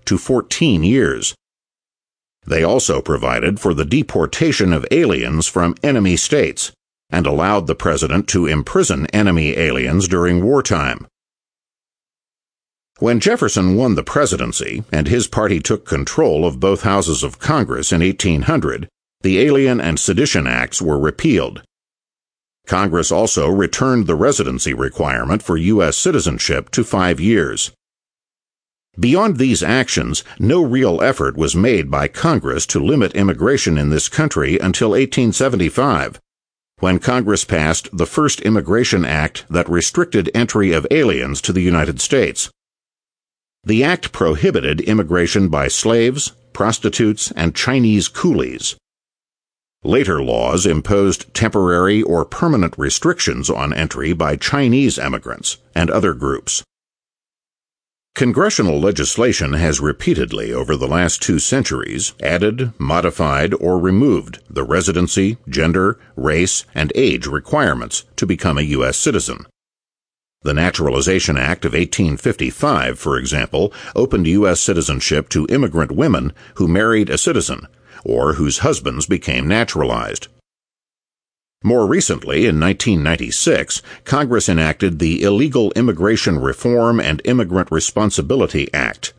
to 14 years. They also provided for the deportation of aliens from enemy states and allowed the president to imprison enemy aliens during wartime. When Jefferson won the presidency and his party took control of both houses of Congress in 1800, the Alien and Sedition Acts were repealed. Congress also returned the residency requirement for U.S. citizenship to 5 years. Beyond these actions, no real effort was made by Congress to limit immigration in this country until 1875, when Congress passed the first Immigration Act that restricted entry of aliens to the United States. The act prohibited immigration by slaves, prostitutes, and Chinese coolies. Later laws imposed temporary or permanent restrictions on entry by Chinese immigrants and other groups. Congressional legislation has repeatedly over the last 2 centuries added, modified, or removed the residency, gender, race, and age requirements to become a U.S. citizen. The Naturalization Act of 1855, for example, opened U.S. citizenship to immigrant women who married a citizen or whose husbands became naturalized. More recently, in 1996, Congress enacted the Illegal Immigration Reform and Immigrant Responsibility Act,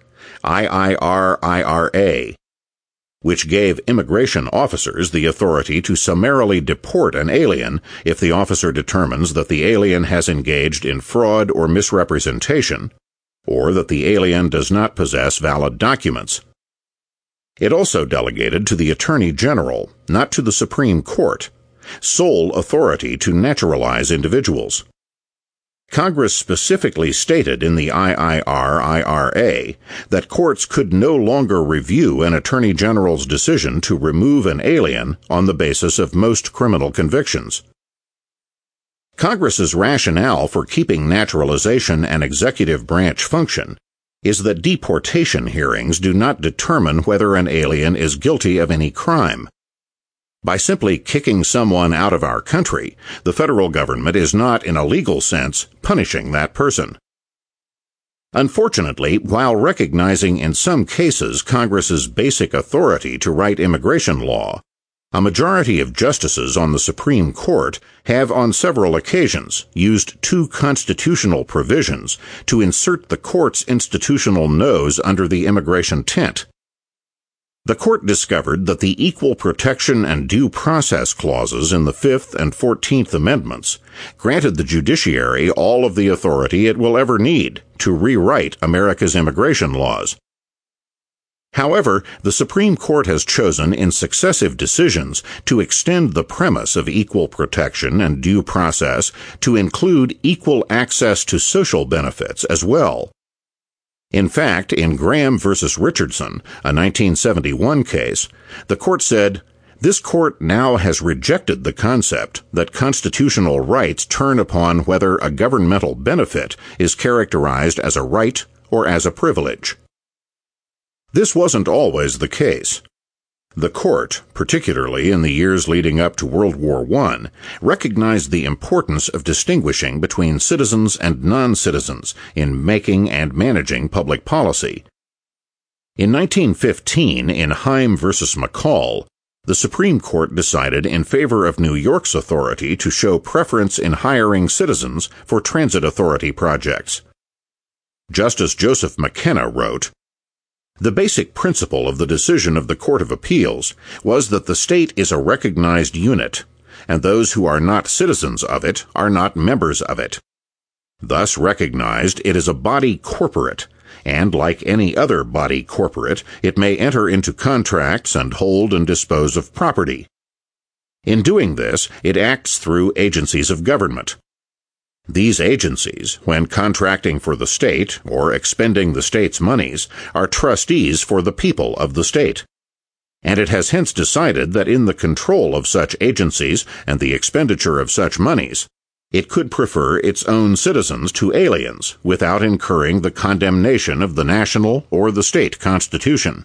IIR-IRA, which gave immigration officers the authority to summarily deport an alien if the officer determines that the alien has engaged in fraud or misrepresentation, or that the alien does not possess valid documents. It also delegated to the Attorney General, not to the Supreme Court, sole authority to naturalize individuals. Congress specifically stated in the IIR-IRA that courts could no longer review an Attorney General's decision to remove an alien on the basis of most criminal convictions. Congress's rationale for keeping naturalization an executive branch function is that deportation hearings do not determine whether an alien is guilty of any crime. By simply kicking someone out of our country, the federal government is not, in a legal sense, punishing that person. Unfortunately, while recognizing in some cases Congress's basic authority to write immigration law, a majority of justices on the Supreme Court have on several occasions used 2 constitutional provisions to insert the court's institutional nose under the immigration tent. The court discovered that the Equal Protection and Due Process clauses in the 5th and 14th Amendments granted the judiciary all of the authority it will ever need to rewrite America's immigration laws. However, the Supreme Court has chosen in successive decisions to extend the premise of equal protection and due process to include equal access to social benefits as well. In fact, in Graham v. Richardson, a 1971 case, the court said, "This court now has rejected the concept that constitutional rights turn upon whether a governmental benefit is characterized as a right or as a privilege." This wasn't always the case. The court, particularly in the years leading up to World War I, recognized the importance of distinguishing between citizens and non-citizens in making and managing public policy. In 1915, in Heim v. McCall, the Supreme Court decided in favor of New York's authority to show preference in hiring citizens for transit authority projects. Justice Joseph McKenna wrote, "The basic principle of the decision of the Court of Appeals was that the state is a recognized unit, and those who are not citizens of it are not members of it. Thus recognized, it is a body corporate, and like any other body corporate, it may enter into contracts and hold and dispose of property. In doing this, it acts through agencies of government. These agencies, when contracting for the state or expending the state's monies, are trustees for the people of the state. And it has hence decided that in the control of such agencies and the expenditure of such monies, it could prefer its own citizens to aliens without incurring the condemnation of the national or the state constitution."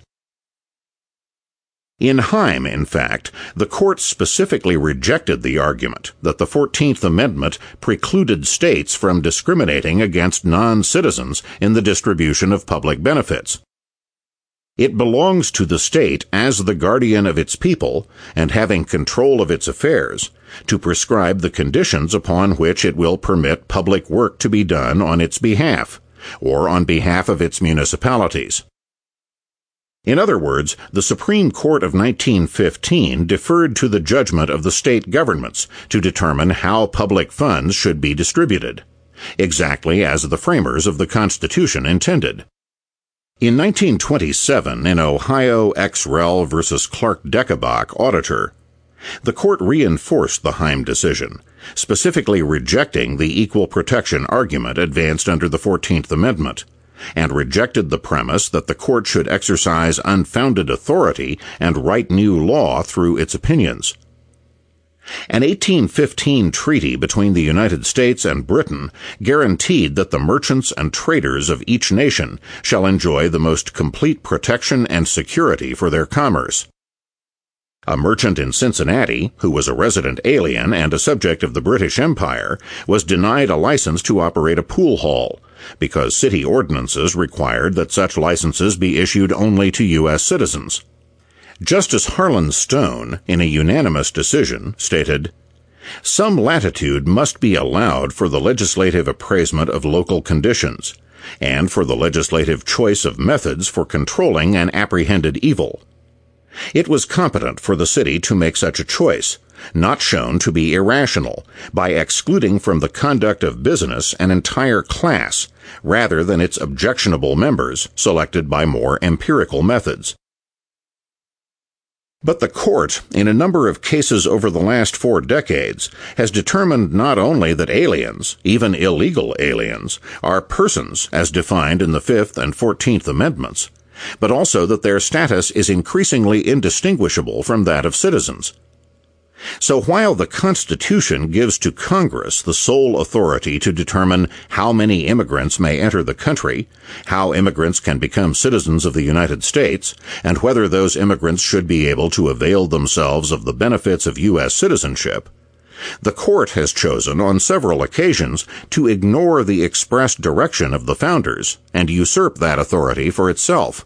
In Heim, in fact, the court specifically rejected the argument that the 14th Amendment precluded states from discriminating against non-citizens in the distribution of public benefits. It belongs to the state as the guardian of its people and having control of its affairs to prescribe the conditions upon which it will permit public work to be done on its behalf, or on behalf of its municipalities. In other words, the Supreme Court of 1915 deferred to the judgment of the state governments to determine how public funds should be distributed, exactly as the framers of the Constitution intended. In 1927, in Ohio ex rel. Versus Clark-Decabach Auditor, the court reinforced the Heim decision, specifically rejecting the equal protection argument advanced under the 14th Amendment, and rejected the premise that the court should exercise unfounded authority and write new law through its opinions. An 1815 treaty between the United States and Britain guaranteed that the merchants and traders of each nation shall enjoy the most complete protection and security for their commerce. A merchant in Cincinnati, who was a resident alien and a subject of the British Empire, was denied a license to operate a pool hall, because city ordinances required that such licenses be issued only to U.S. citizens. Justice Harlan Stone, in a unanimous decision, stated, "Some latitude must be allowed for the legislative appraisement of local conditions, and for the legislative choice of methods for controlling an apprehended evil. It was competent for the city to make such a choice, not shown to be irrational, by excluding from the conduct of business an entire class, rather than its objectionable members, selected by more empirical methods." But the court, in a number of cases over the last 4 decades, has determined not only that aliens, even illegal aliens, are persons as defined in the 5th and 14th Amendments, but also that their status is increasingly indistinguishable from that of citizens. So while the Constitution gives to Congress the sole authority to determine how many immigrants may enter the country, how immigrants can become citizens of the United States, and whether those immigrants should be able to avail themselves of the benefits of U.S. citizenship, the court has chosen on several occasions to ignore the express direction of the founders and usurp that authority for itself.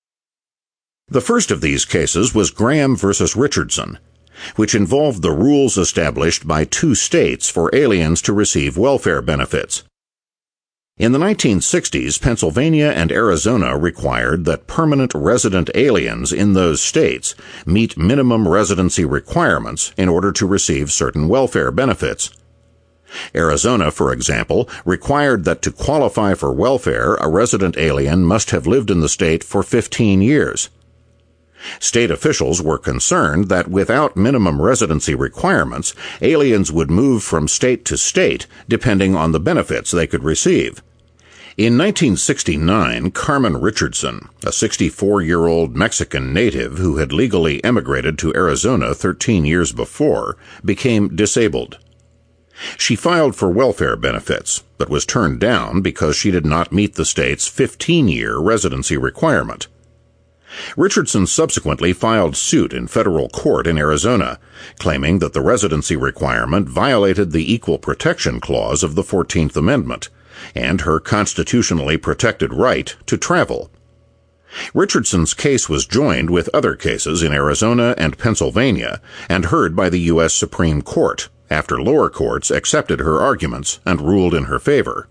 The first of these cases was Graham versus Richardson, which involved the rules established by 2 states for aliens to receive welfare benefits. In the 1960s, Pennsylvania and Arizona required that permanent resident aliens in those states meet minimum residency requirements in order to receive certain welfare benefits. Arizona, for example, required that to qualify for welfare, a resident alien must have lived in the state for 15 years. State officials were concerned that without minimum residency requirements, aliens would move from state to state depending on the benefits they could receive. In 1969, Carmen Richardson, a 64-year-old Mexican native who had legally emigrated to Arizona 13 years before, became disabled. She filed for welfare benefits, but was turned down because she did not meet the state's 15-year residency requirement. Richardson subsequently filed suit in federal court in Arizona, claiming that the residency requirement violated the Equal Protection Clause of the 14th Amendment and her constitutionally protected right to travel. Richardson's case was joined with other cases in Arizona and Pennsylvania and heard by the U.S. Supreme Court after lower courts accepted her arguments and ruled in her favor.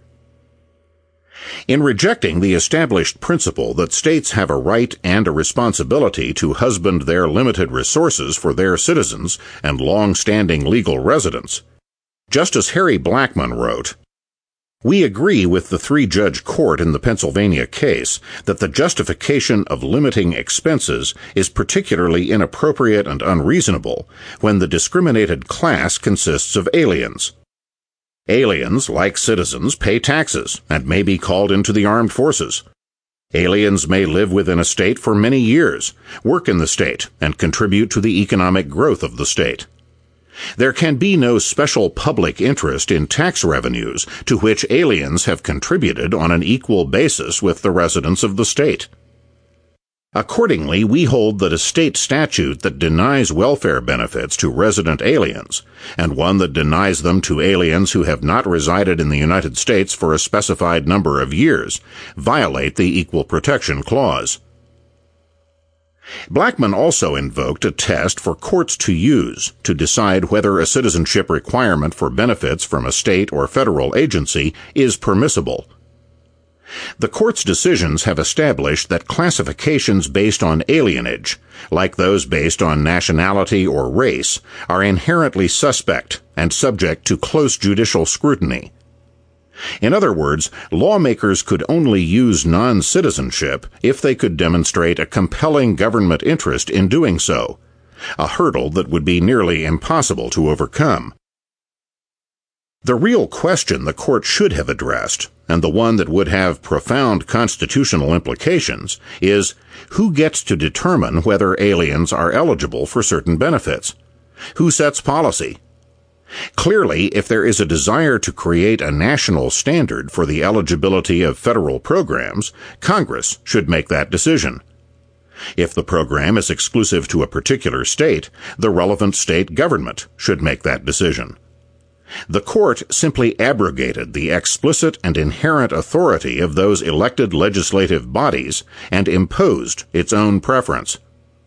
In rejecting the established principle that states have a right and a responsibility to husband their limited resources for their citizens and long-standing legal residents, Justice Harry Blackmun wrote, "We agree with the 3-judge court in the Pennsylvania case that the justification of limiting expenses is particularly inappropriate and unreasonable when the discriminated class consists of aliens. Aliens, like citizens, pay taxes and may be called into the armed forces. Aliens may live within a state for many years, work in the state, and contribute to the economic growth of the state. There can be no special public interest in tax revenues to which aliens have contributed on an equal basis with the residents of the state. Accordingly, we hold that a state statute that denies welfare benefits to resident aliens, and one that denies them to aliens who have not resided in the United States for a specified number of years, violate the Equal Protection Clause. Blackmun also invoked a test for courts to use to decide whether a citizenship requirement for benefits from a state or federal agency is permissible. The court's decisions have established that classifications based on alienage, like those based on nationality or race, are inherently suspect and subject to close judicial scrutiny. In other words, lawmakers could only use non-citizenship if they could demonstrate a compelling government interest in doing so, a hurdle that would be nearly impossible to overcome. The real question the court should have addressed, and the one that would have profound constitutional implications, is who gets to determine whether aliens are eligible for certain benefits? Who sets policy? Clearly, if there is a desire to create a national standard for the eligibility of federal programs, Congress should make that decision. If the program is exclusive to a particular state, the relevant state government should make that decision. The court simply abrogated the explicit and inherent authority of those elected legislative bodies and imposed its own preference.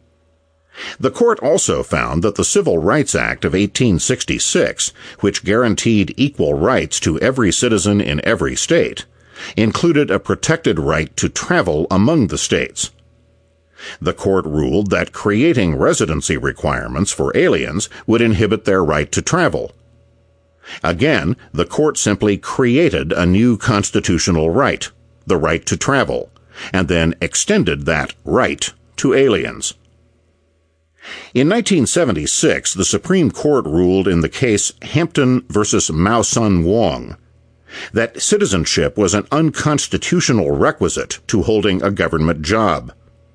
The court also found that the Civil Rights Act of 1866, which guaranteed equal rights to every citizen in every state, included a protected right to travel among the states. The court ruled that creating residency requirements for aliens would inhibit their right to travel. Again, the court simply created a new constitutional right, the right to travel, and then extended that right to aliens. In 1976, the Supreme Court ruled in the case Hampton v. Mao Sun Wong that citizenship was an unconstitutional requisite to holding a government job.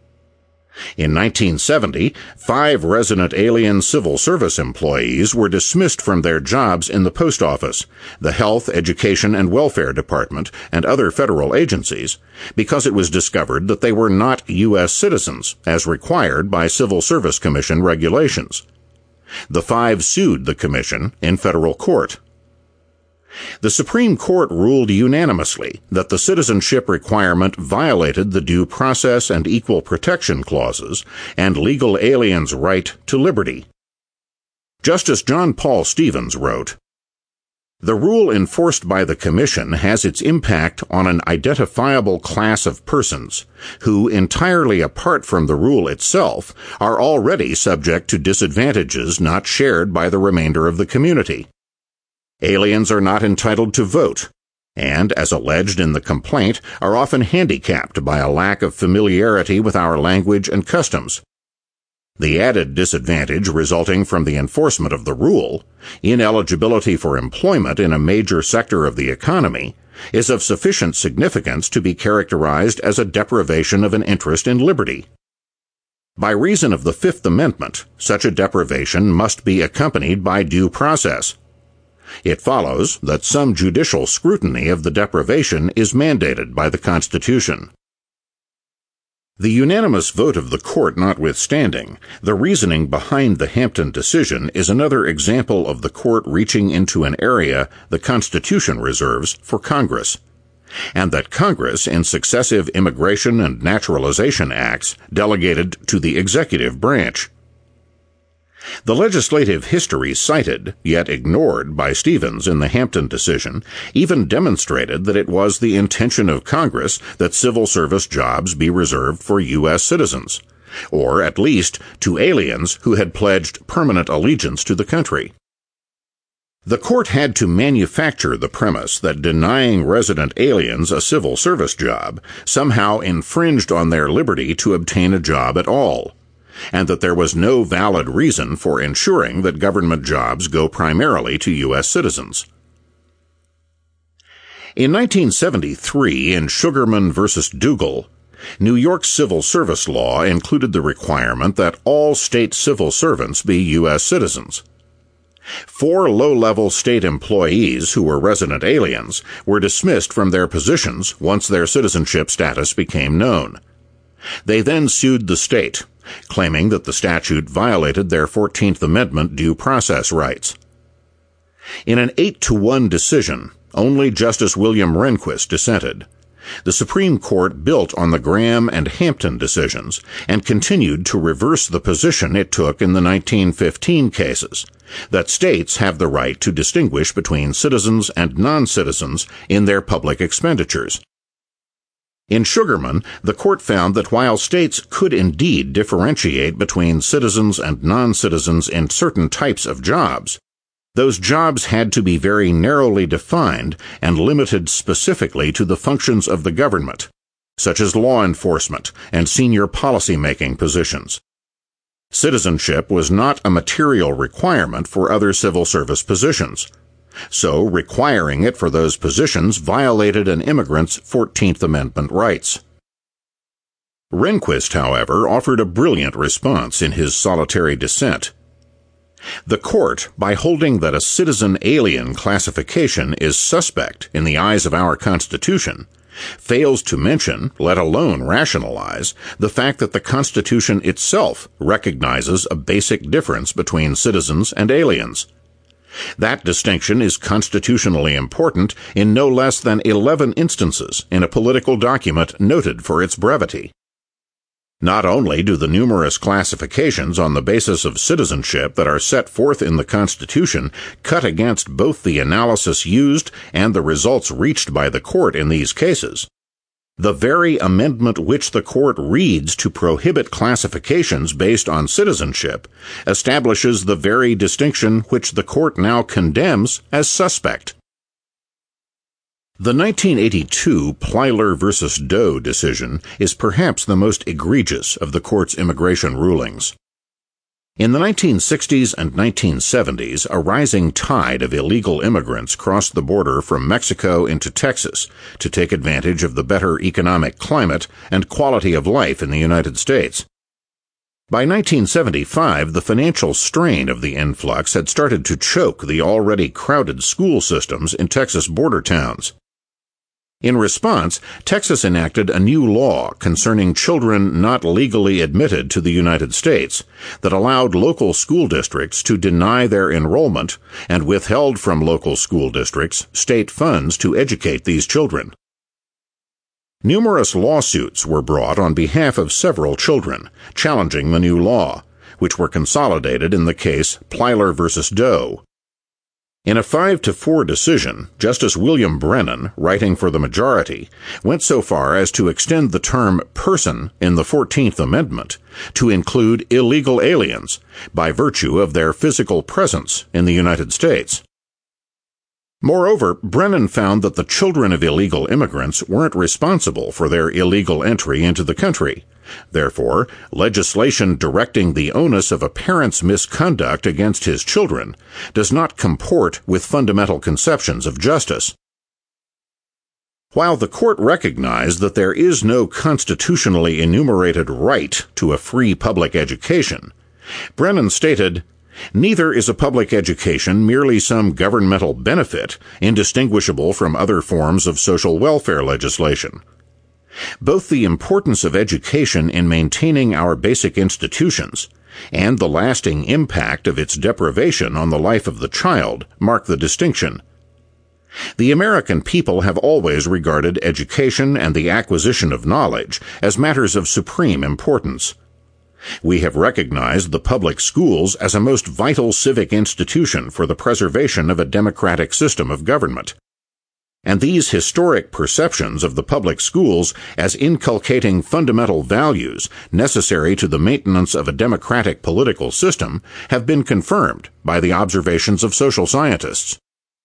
In 1970, 5 resident alien civil service employees were dismissed from their jobs in the post office, the Health, Education, and Welfare Department, and other federal agencies because it was discovered that they were not U.S. citizens, as required by Civil Service Commission regulations. The 5 sued the commission in federal court. The Supreme Court ruled unanimously that the citizenship requirement violated the Due Process and Equal Protection Clauses and legal aliens' right to liberty. Justice John Paul Stevens wrote, "The rule enforced by the Commission has its impact on an identifiable class of persons who, entirely apart from the rule itself, are already subject to disadvantages not shared by the remainder of the community. Aliens are not entitled to vote, and, as alleged in the complaint, are often handicapped by a lack of familiarity with our language and customs. The added disadvantage resulting from the enforcement of the rule, ineligibility for employment in a major sector of the economy, is of sufficient significance to be characterized as a deprivation of an interest in liberty. By reason of the Fifth Amendment, such a deprivation must be accompanied by due process. It follows that some judicial scrutiny of the deprivation is mandated by the Constitution." The unanimous vote of the court notwithstanding, the reasoning behind the Hampton decision is another example of the court reaching into an area the Constitution reserves for Congress, and that Congress, in successive immigration and naturalization acts, delegated to the executive branch. The legislative history cited, yet ignored by Stevens in the Hampton decision, even demonstrated that it was the intention of Congress that civil service jobs be reserved for U.S. citizens, or at least to aliens who had pledged permanent allegiance to the country. The court had to manufacture the premise that denying resident aliens a civil service job somehow infringed on their liberty to obtain a job at all, and that there was no valid reason for ensuring that government jobs go primarily to U.S. citizens. In 1973, in Sugarman v. Dougal, New York's civil service law included the requirement that all state civil servants be U.S. citizens. 4 low-level state employees who were resident aliens were dismissed from their positions once their citizenship status became known. They then sued the state, claiming that the statute violated their 14th Amendment due process rights. In an 8-1 decision, only Justice William Rehnquist dissented, The Supreme Court built on the Graham and Hampton decisions and continued to reverse the position it took in the 1915 cases, that states have the right to distinguish between citizens and non-citizens in their public expenditures. In Sugarman, the court found that while states could indeed differentiate between citizens and non-citizens in certain types of jobs, those jobs had to be very narrowly defined and limited specifically to the functions of the government, such as law enforcement and senior policy-making positions. Citizenship was not a material requirement for other civil service positions, so requiring it for those positions violated an immigrant's 14th Amendment rights. Rehnquist, however, offered a brilliant response in his solitary dissent. The court, by holding that a citizen alien classification is suspect in the eyes of our Constitution, fails to mention, let alone rationalize, the fact that the Constitution itself recognizes a basic difference between citizens and aliens. That distinction is constitutionally important in no less than 11 instances in a political document noted for its brevity. Not only do the numerous classifications on the basis of citizenship that are set forth in the Constitution cut against both the analysis used and the results reached by the court in these cases, the very amendment which the court reads to prohibit classifications based on citizenship establishes the very distinction which the court now condemns as suspect. The 1982 Plyler v. Doe decision is perhaps the most egregious of the court's immigration rulings. In the 1960s and 1970s, a rising tide of illegal immigrants crossed the border from Mexico into Texas to take advantage of the better economic climate and quality of life in the United States. By 1975, the financial strain of the influx had started to choke the already crowded school systems in Texas border towns. In response, Texas enacted a new law concerning children not legally admitted to the United States that allowed local school districts to deny their enrollment and withheld from local school districts state funds to educate these children. Numerous lawsuits were brought on behalf of several children, challenging the new law, which were consolidated in the case Plyler v. Doe. In a 5-4 decision, Justice William Brennan, writing for the majority, went so far as to extend the term person in the 14th Amendment to include illegal aliens by virtue of their physical presence in the United States. Moreover, Brennan found that the children of illegal immigrants weren't responsible for their illegal entry into the country. Therefore, legislation directing the onus of a parent's misconduct against his children does not comport with fundamental conceptions of justice. While the court recognized that there is no constitutionally enumerated right to a free public education, Brennan stated, "Neither is a public education merely some governmental benefit indistinguishable from other forms of social welfare legislation. Both the importance of education in maintaining our basic institutions and the lasting impact of its deprivation on the life of the child mark the distinction. The American people have always regarded education and the acquisition of knowledge as matters of supreme importance. We have recognized the public schools as a most vital civic institution for the preservation of a democratic system of government. And these historic perceptions of the public schools as inculcating fundamental values necessary to the maintenance of a democratic political system have been confirmed by the observations of social scientists."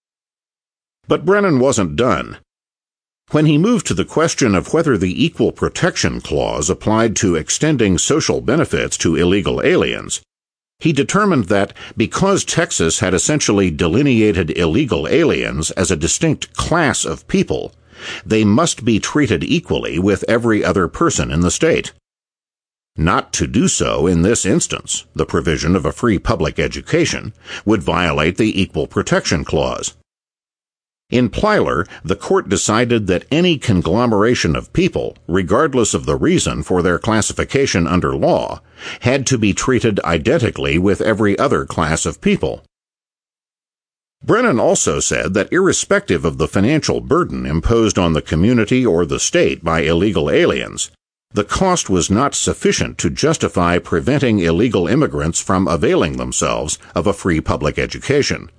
But Brennan wasn't done. When he moved to the question of whether the Equal Protection Clause applied to extending social benefits to illegal aliens, he determined that because Texas had essentially delineated illegal aliens as a distinct class of people, they must be treated equally with every other person in the state. Not to do so in this instance, the provision of a free public education, would violate the Equal Protection Clause. In Plyler, the court decided that any conglomeration of people, regardless of the reason for their classification under law, had to be treated identically with every other class of people. Brennan also said that irrespective of the financial burden imposed on the community or the state by illegal aliens, the cost was not sufficient to justify preventing illegal immigrants from availing themselves of a free public education.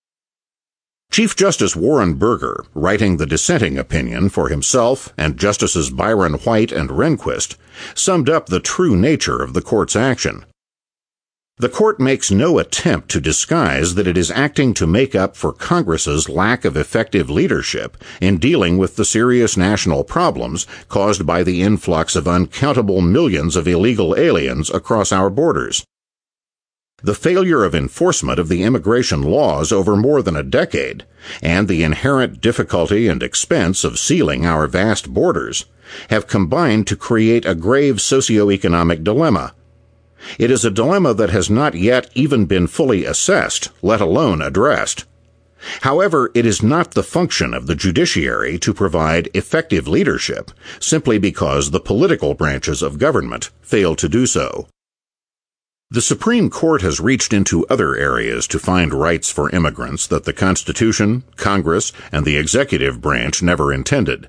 Chief Justice Warren Burger, writing the dissenting opinion for himself and Justices Byron White and Rehnquist, summed up the true nature of the court's action. The court makes no attempt to disguise that it is acting to make up for Congress's lack of effective leadership in dealing with the serious national problems caused by the influx of uncountable millions of illegal aliens across our borders. The failure of enforcement of the immigration laws over more than a decade, and the inherent difficulty and expense of sealing our vast borders, have combined to create a grave socioeconomic dilemma. It is a dilemma that has not yet even been fully assessed, let alone addressed. However, it is not the function of the judiciary to provide effective leadership simply because the political branches of government fail to do so. The Supreme Court has reached into other areas to find rights for immigrants that the Constitution, Congress, and the executive branch never intended.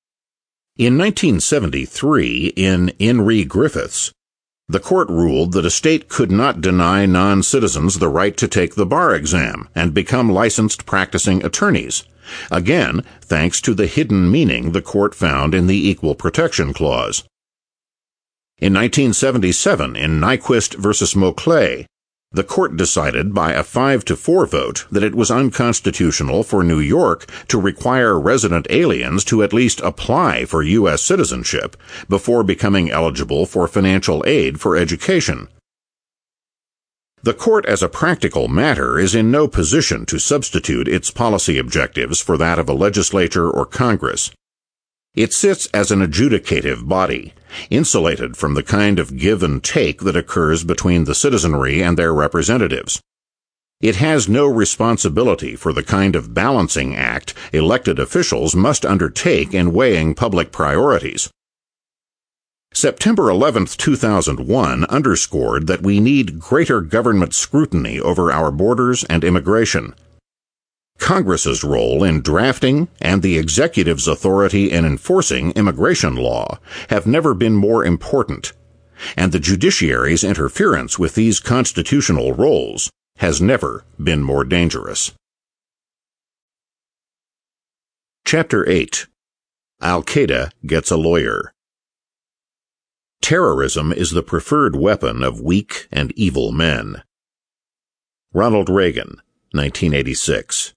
In 1973, in re Griffiths, the court ruled that a state could not deny non-citizens the right to take the bar exam and become licensed practicing attorneys, again thanks to the hidden meaning the court found in the Equal Protection Clause. In 1977, in Nyquist v. Moclay, the court decided by a 5-4 vote that it was unconstitutional for New York to require resident aliens to at least apply for U.S. citizenship before becoming eligible for financial aid for education. The court, as a practical matter, is in no position to substitute its policy objectives for that of a legislature or Congress. It sits as an adjudicative body, insulated from the kind of give and take that occurs between the citizenry and their representatives. It has no responsibility for the kind of balancing act elected officials must undertake in weighing public priorities. September 11, 2001 underscored that we need greater government scrutiny over our borders and immigration. Congress's role in drafting and the executive's authority in enforcing immigration law have never been more important, and the judiciary's interference with these constitutional roles has never been more dangerous. Chapter 8. Al-Qaeda Gets a Lawyer. Terrorism is the preferred weapon of weak and evil men. Ronald Reagan, 1986.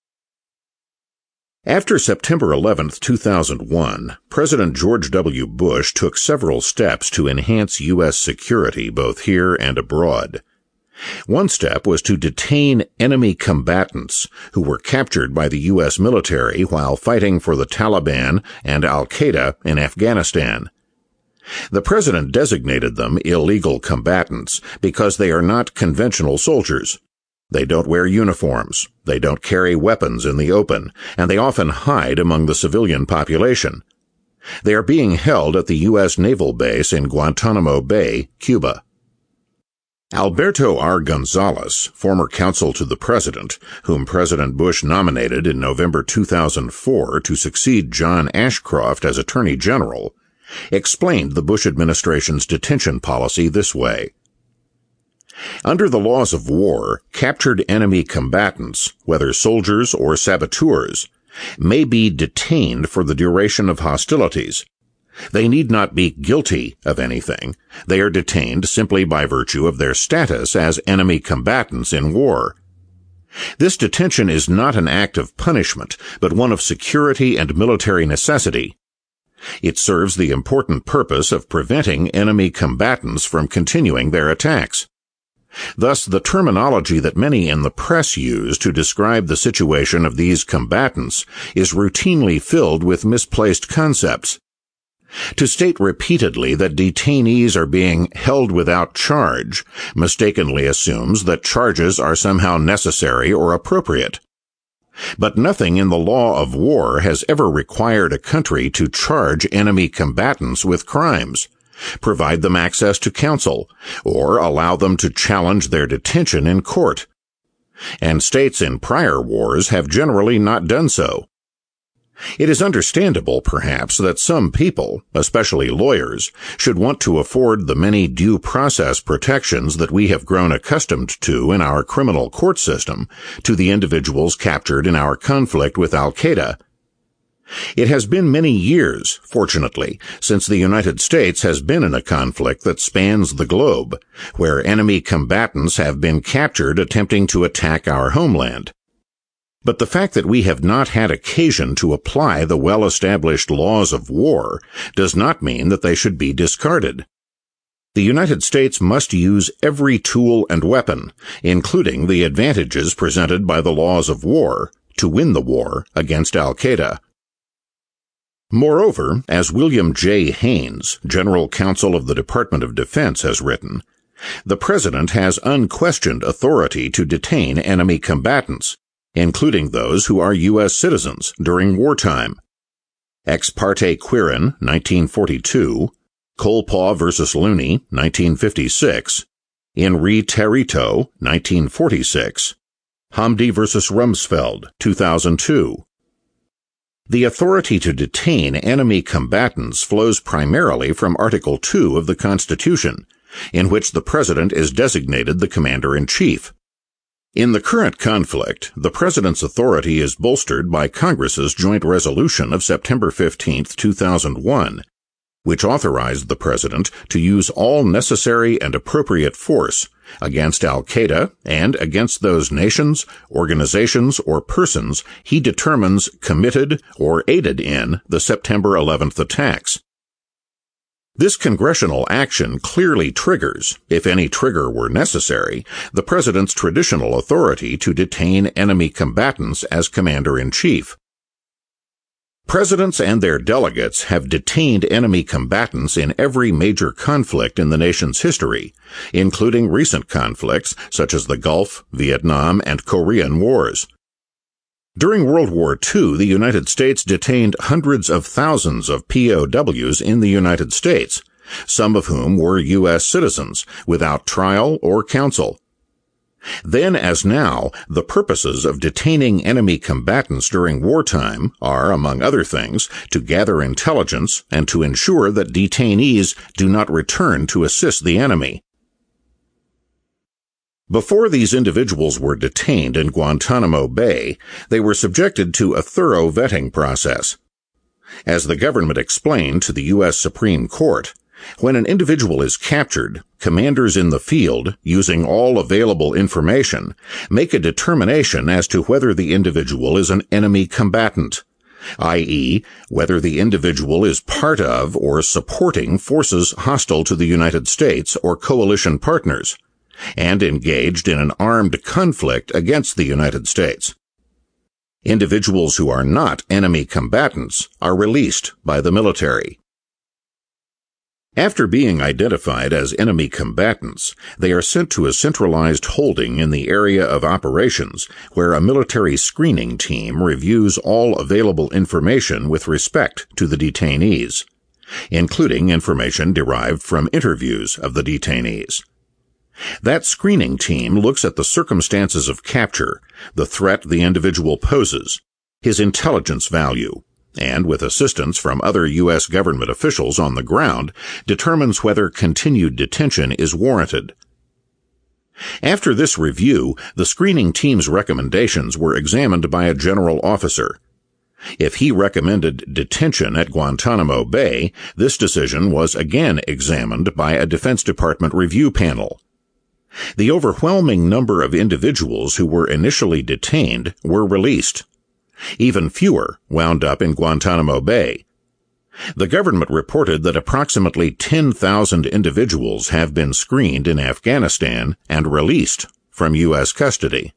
After September 11, 2001, President George W. Bush took several steps to enhance U.S. security both here and abroad. One step was to detain enemy combatants who were captured by the U.S. military while fighting for the Taliban and al-Qaeda in Afghanistan. The president designated them illegal combatants because they are not conventional soldiers. They don't wear uniforms, they don't carry weapons in the open, and they often hide among the civilian population. They are being held at the U.S. Naval Base in Guantanamo Bay, Cuba. Alberto R. Gonzales, former counsel to the president, whom President Bush nominated in November 2004 to succeed John Ashcroft as Attorney General, explained the Bush administration's detention policy this way. Under the laws of war, captured enemy combatants, whether soldiers or saboteurs, may be detained for the duration of hostilities. They need not be guilty of anything. They are detained simply by virtue of their status as enemy combatants in war. This detention is not an act of punishment, but one of security and military necessity. It serves the important purpose of preventing enemy combatants from continuing their attacks. Thus, the terminology that many in the press use to describe the situation of these combatants is routinely filled with misplaced concepts. To state repeatedly that detainees are being held without charge mistakenly assumes that charges are somehow necessary or appropriate. But nothing in the law of war has ever required a country to charge enemy combatants with crimes, provide them access to counsel, or allow them to challenge their detention in court. and states in prior wars have generally not done so. It is understandable, perhaps, that some people, especially lawyers, should want to afford the many due process protections that we have grown accustomed to in our criminal court system to the individuals captured in our conflict with Al-Qaeda. It has been many years, fortunately, since the United States has been in a conflict that spans the globe, where enemy combatants have been captured attempting to attack our homeland. But the fact that we have not had occasion to apply the well-established laws of war does not mean that they should be discarded. The United States must use every tool and weapon, including the advantages presented by the laws of war, to win the war against Al-Qaeda. Moreover, as William J. Haynes, General Counsel of the Department of Defense, has written, the President has unquestioned authority to detain enemy combatants, including those who are U.S. citizens during wartime. Ex parte Quirin, 1942, Colpaw v. Looney, 1956, In re Territo, 1946, Hamdi v. Rumsfeld, 2002. The authority to detain enemy combatants flows primarily from Article 2 of the Constitution, in which the President is designated the Commander-in-Chief. In the current conflict, the President's authority is bolstered by Congress's joint resolution of September 15, 2001, which authorized the President to use all necessary and appropriate force against Al-Qaeda and against those nations, organizations, or persons he determines committed or aided in the September 11th attacks. This congressional action clearly triggers, if any trigger were necessary, the President's traditional authority to detain enemy combatants as Commander-in-Chief. Presidents and their delegates have detained enemy combatants in every major conflict in the nation's history, including recent conflicts such as the Gulf, Vietnam, and Korean Wars. During World War II, the United States detained hundreds of thousands of POWs in the United States, some of whom were U.S. citizens, without trial or counsel. Then, as now, the purposes of detaining enemy combatants during wartime are, among other things, to gather intelligence and to ensure that detainees do not return to assist the enemy. Before these individuals were detained in Guantanamo Bay, they were subjected to a thorough vetting process. As the government explained to the U.S. Supreme Court, when an individual is captured, commanders in the field, using all available information, make a determination as to whether the individual is an enemy combatant, i.e., whether the individual is part of or supporting forces hostile to the United States or coalition partners, and engaged in an armed conflict against the United States. Individuals who are not enemy combatants are released by the military. After being identified as enemy combatants, they are sent to a centralized holding in the area of operations where a military screening team reviews all available information with respect to the detainees, including information derived from interviews of the detainees. That screening team looks at the circumstances of capture, the threat the individual poses, his intelligence value, and, with assistance from other U.S. government officials on the ground, determines whether continued detention is warranted. After this review, the screening team's recommendations were examined by a general officer. If he recommended detention at Guantanamo Bay, this decision was again examined by a Defense Department review panel. The overwhelming number of individuals who were initially detained were released. Even fewer wound up in Guantanamo Bay. The government reported that approximately 10,000 individuals have been screened in Afghanistan and released from U.S. custody.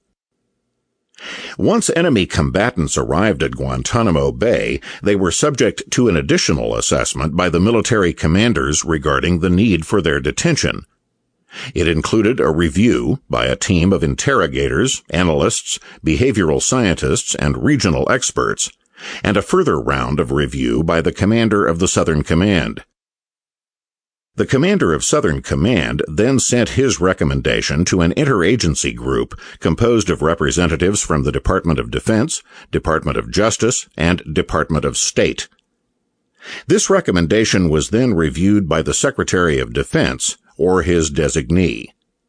Once enemy combatants arrived at Guantanamo Bay, they were subject to an additional assessment by the military commanders regarding the need for their detention. It included a review by a team of interrogators, analysts, behavioral scientists, and regional experts, and a further round of review by the commander of the Southern Command. The commander of Southern Command then sent his recommendation to an interagency group composed of representatives from the Department of Defense, Department of Justice, and Department of State. This recommendation was then reviewed by the Secretary of Defense or his designee.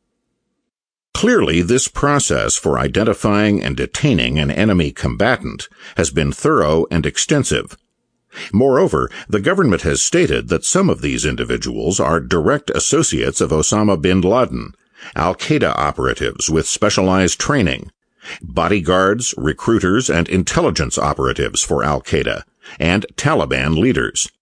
Clearly, this process for identifying and detaining an enemy combatant has been thorough and extensive. Moreover, the government has stated that some of these individuals are direct associates of Osama bin Laden, al-Qaeda operatives with specialized training, bodyguards, recruiters, and intelligence operatives for al-Qaeda, and Taliban leaders.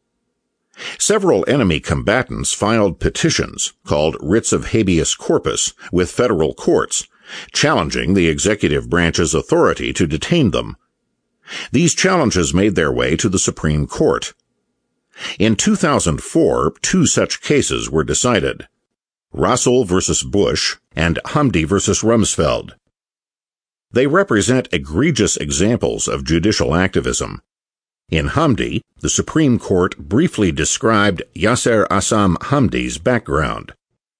Several enemy combatants filed petitions, called writs of habeas corpus, with federal courts, challenging the executive branch's authority to detain them. These challenges made their way to the Supreme Court. In 2004, two such cases were decided: Rasul v. Bush and Hamdi v. Rumsfeld. They represent egregious examples of judicial activism. In Hamdi, the Supreme Court briefly described Yasser Assam Hamdi's background.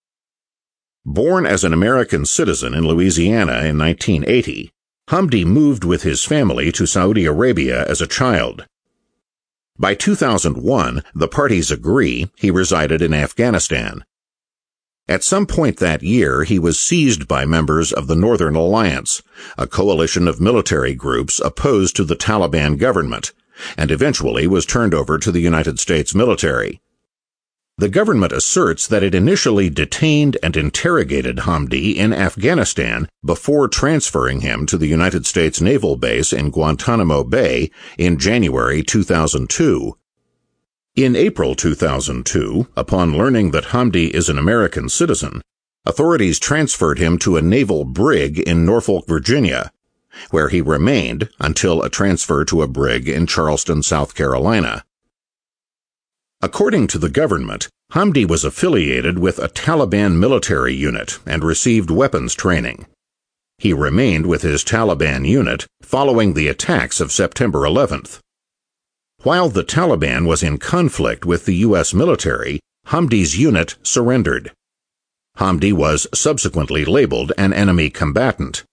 Born as an American citizen in Louisiana in 1980, Hamdi moved with his family to Saudi Arabia as a child. By 2001, the parties agree he resided in Afghanistan. At some point that year, he was seized by members of the Northern Alliance, a coalition of military groups opposed to the Taliban government, and eventually was turned over to the United States military. The government asserts that it initially detained and interrogated Hamdi in Afghanistan before transferring him to the United States Naval Base in Guantanamo Bay in January 2002. In April 2002, upon learning that Hamdi is an American citizen, authorities transferred him to a naval brig in Norfolk, Virginia, where he remained until a transfer to a brig in Charleston, South Carolina. According to the government, Hamdi was affiliated with a Taliban military unit and received weapons training. He remained with his Taliban unit following the attacks of September 11th. While the Taliban was in conflict with the U.S. military, Hamdi's unit surrendered. Hamdi was subsequently labeled an enemy combatant.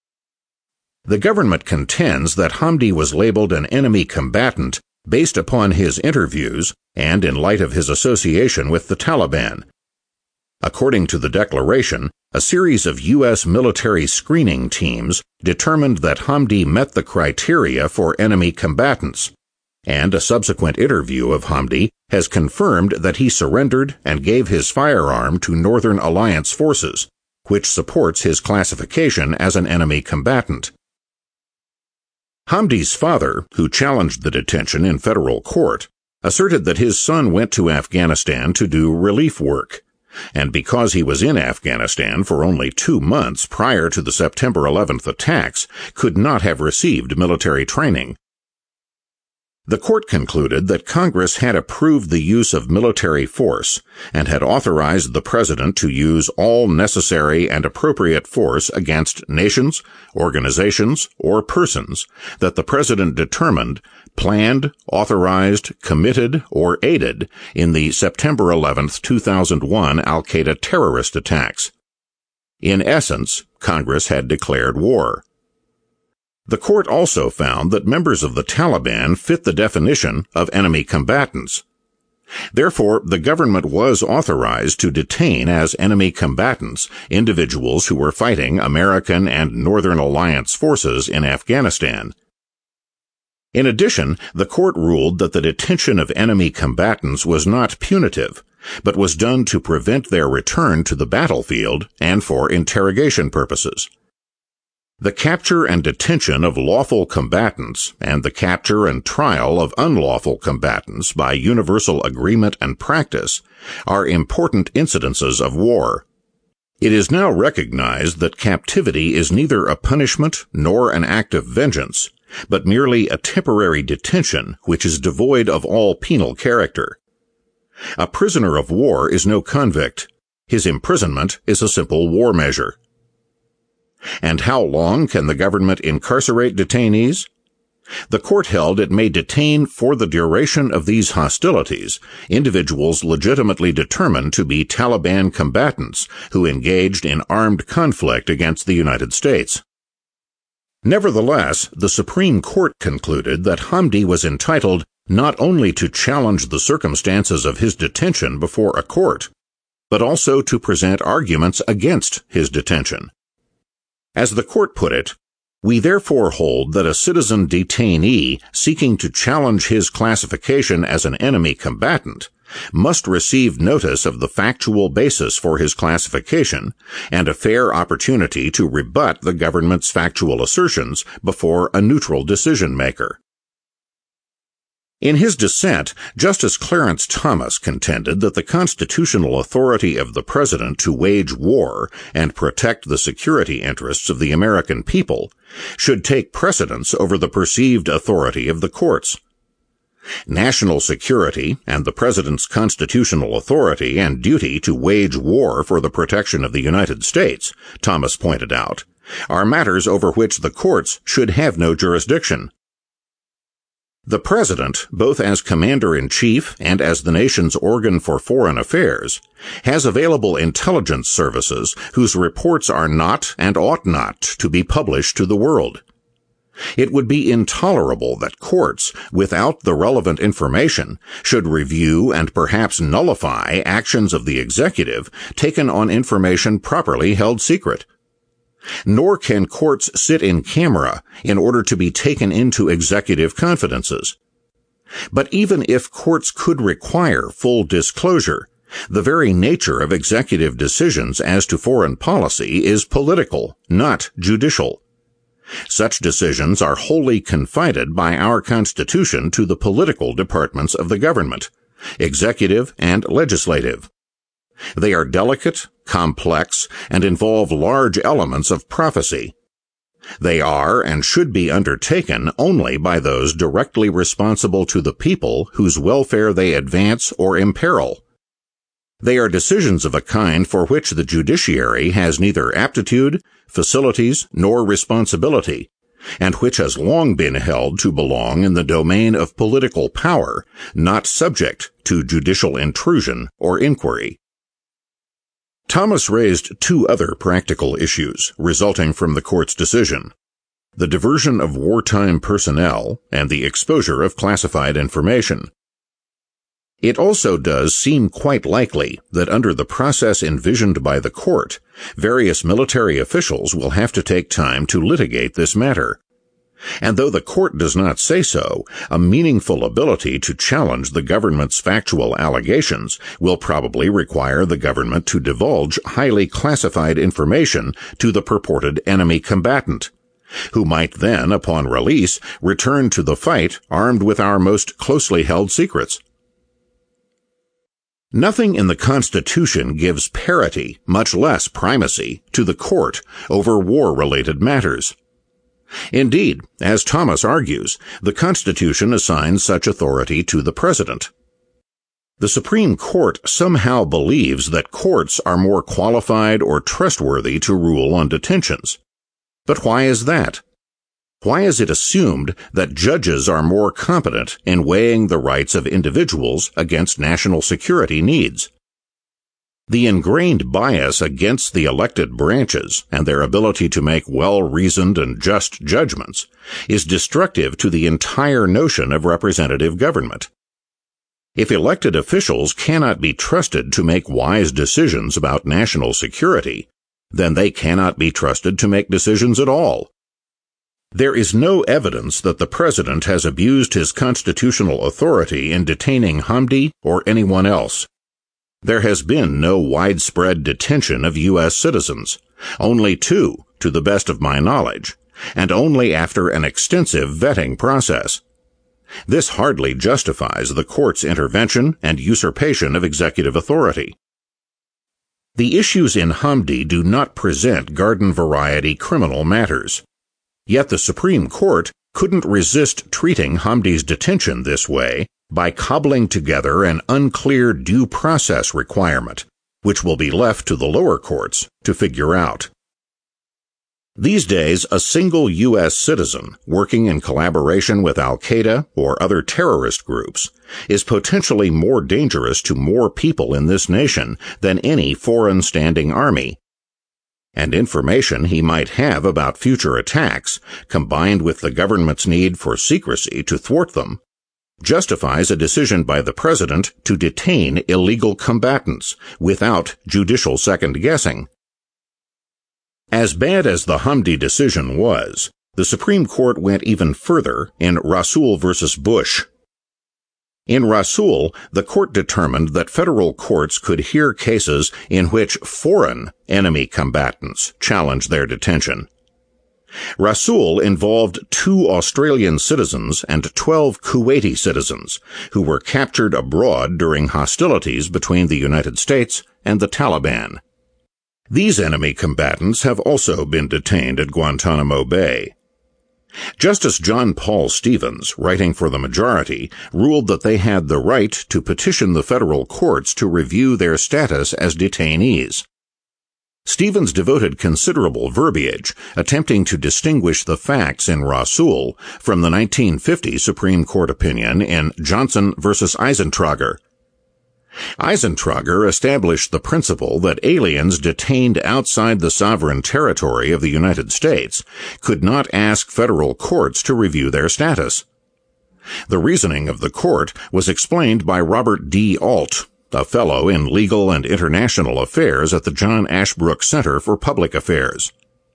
The government contends that Hamdi was labeled an enemy combatant based upon his interviews and in light of his association with the Taliban. According to the declaration, a series of U.S. military screening teams determined that Hamdi met the criteria for enemy combatants, and a subsequent interview of Hamdi has confirmed that he surrendered and gave his firearm to Northern Alliance forces, which supports his classification as an enemy combatant. Hamdi's father, who challenged the detention in federal court, asserted that his son went to Afghanistan to do relief work, and because he was in Afghanistan for only 2 months prior to the September 11th attacks, could not have received military training. The court concluded that Congress had approved the use of military force and had authorized the president to use all necessary and appropriate force against nations, organizations, or persons that the president determined, planned, authorized, committed, or aided in the September 11, 2001 al-Qaeda terrorist attacks. In essence, Congress had declared war. The court also found that members of the Taliban fit the definition of enemy combatants. Therefore, the government was authorized to detain as enemy combatants individuals who were fighting American and Northern Alliance forces in Afghanistan. In addition, the court ruled that the detention of enemy combatants was not punitive, but was done to prevent their return to the battlefield and for interrogation purposes. The capture and detention of lawful combatants and the capture and trial of unlawful combatants by universal agreement and practice are important incidences of war. It is now recognized that captivity is neither a punishment nor an act of vengeance, but merely a temporary detention which is devoid of all penal character. A prisoner of war is no convict. His imprisonment is a simple war measure. And how long can the government incarcerate detainees? The court held it may detain for the duration of these hostilities individuals legitimately determined to be Taliban combatants who engaged in armed conflict against the United States. Nevertheless, the Supreme Court concluded that Hamdi was entitled not only to challenge the circumstances of his detention before a court, but also to present arguments against his detention. As the court put it, "We therefore hold that a citizen detainee seeking to challenge his classification as an enemy combatant must receive notice of the factual basis for his classification and a fair opportunity to rebut the government's factual assertions before a neutral decision-maker." In his dissent, Justice Clarence Thomas contended that the constitutional authority of the president to wage war and protect the security interests of the American people should take precedence over the perceived authority of the courts. National security and the president's constitutional authority and duty to wage war for the protection of the United States, Thomas pointed out, are matters over which the courts should have no jurisdiction. The president, both as commander-in-chief and as the nation's organ for foreign affairs, has available intelligence services whose reports are not and ought not to be published to the world. It would be intolerable that courts, without the relevant information, should review and perhaps nullify actions of the executive taken on information properly held secret. Nor can courts sit in camera in order to be taken into executive confidences. But even if courts could require full disclosure, the very nature of executive decisions as to foreign policy is political, not judicial. Such decisions are wholly confided by our Constitution to the political departments of the government, executive and legislative. They are delicate, complex, and involve large elements of prophecy. They are and should be undertaken only by those directly responsible to the people whose welfare they advance or imperil. They are decisions of a kind for which the judiciary has neither aptitude, facilities, nor responsibility, and which has long been held to belong in the domain of political power, not subject to judicial intrusion or inquiry. Thomas raised two other practical issues resulting from the court's decision: the diversion of wartime personnel and the exposure of classified information. It also does seem quite likely that under the process envisioned by the court, various military officials will have to take time to litigate this matter. And though the court does not say so, a meaningful ability to challenge the government's factual allegations will probably require the government to divulge highly classified information to the purported enemy combatant, who might then, upon release, return to the fight armed with our most closely held secrets. Nothing in the Constitution gives parity, much less primacy, to the court over war-related matters. Indeed, as Thomas argues, the Constitution assigns such authority to the President. The Supreme Court somehow believes that courts are more qualified or trustworthy to rule on detentions. But why is that? Why is it assumed that judges are more competent in weighing the rights of individuals against national security needs? The ingrained bias against the elected branches and their ability to make well-reasoned and just judgments is destructive to the entire notion of representative government. If elected officials cannot be trusted to make wise decisions about national security, then they cannot be trusted to make decisions at all. There is no evidence that the President has abused his constitutional authority in detaining Hamdi or anyone else. There has been no widespread detention of U.S. citizens, only 2, to the best of my knowledge, and only after an extensive vetting process. This hardly justifies the court's intervention and usurpation of executive authority. The issues in Hamdi do not present garden-variety criminal matters. Yet the Supreme Court couldn't resist treating Hamdi's detention this way by cobbling together an unclear due process requirement, which will be left to the lower courts to figure out. These days, a single U.S. citizen working in collaboration with Al-Qaeda or other terrorist groups is potentially more dangerous to more people in this nation than any foreign standing army. And information he might have about future attacks, combined with the government's need for secrecy to thwart them, justifies a decision by the president to detain illegal combatants without judicial second-guessing. As bad as the Hamdi decision was, the Supreme Court went even further in Rasul versus Bush. In Rasul, the court determined that federal courts could hear cases in which foreign enemy combatants challenged their detention. Rasul involved 2 Australian citizens and 12 Kuwaiti citizens who were captured abroad during hostilities between the United States and the Taliban. These enemy combatants have also been detained at Guantanamo Bay. Justice John Paul Stevens, writing for the majority, ruled that they had the right to petition the federal courts to review their status as detainees. Stevens devoted considerable verbiage attempting to distinguish the facts in Rasul from the 1950 Supreme Court opinion in Johnson v. Eisentrager. Eisentrager established the principle that aliens detained outside the sovereign territory of the United States could not ask federal courts to review their status. The reasoning of the court was explained by Robert D. Alt, a fellow in legal and international affairs at the John Ashbrook Center for Public Affairs.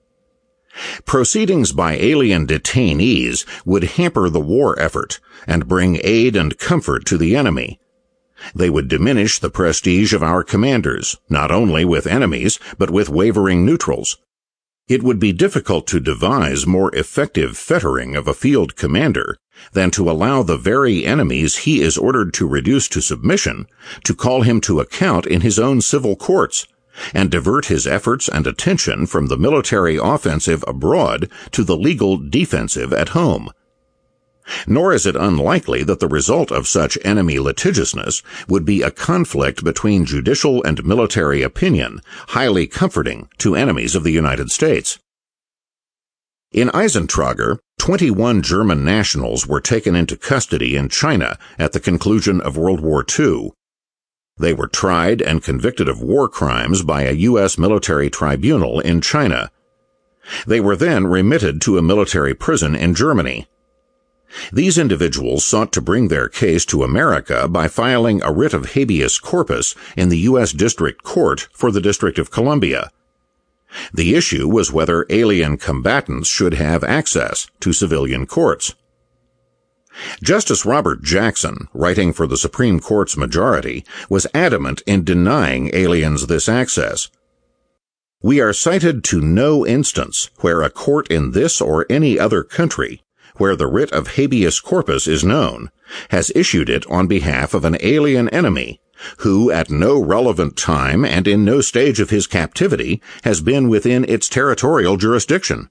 Proceedings by alien detainees would hamper the war effort and bring aid and comfort to the enemy. They would diminish the prestige of our commanders, not only with enemies, but with wavering neutrals. It would be difficult to devise more effective fettering of a field commander than to allow the very enemies he is ordered to reduce to submission to call him to account in his own civil courts, and divert his efforts and attention from the military offensive abroad to the legal defensive at home. Nor is it unlikely that the result of such enemy litigiousness would be a conflict between judicial and military opinion, highly comforting to enemies of the United States. In Eisentrager, 21 German nationals were taken into custody in China at the conclusion of World War II. They were tried and convicted of war crimes by a U.S. military tribunal in China. They were then remitted to a military prison in Germany. These individuals sought to bring their case to America by filing a writ of habeas corpus in the U.S. District Court for the District of Columbia. The issue was whether alien combatants should have access to civilian courts. Justice Robert Jackson, writing for the Supreme Court's majority, was adamant in denying aliens this access. We are cited to no instance where a court in this or any other country where the writ of habeas corpus is known, has issued it on behalf of an alien enemy, who at no relevant time and in no stage of his captivity has been within its territorial jurisdiction.